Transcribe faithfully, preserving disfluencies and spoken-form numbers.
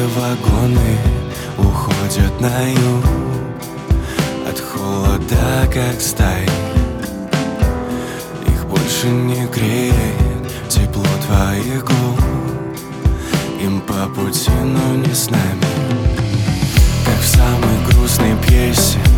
Пустые вагоны уходят на юг, от холода как стаи. Их больше не греет тепло твоих губ. Им по пути, но не с нами. Как в самой грустной пьесе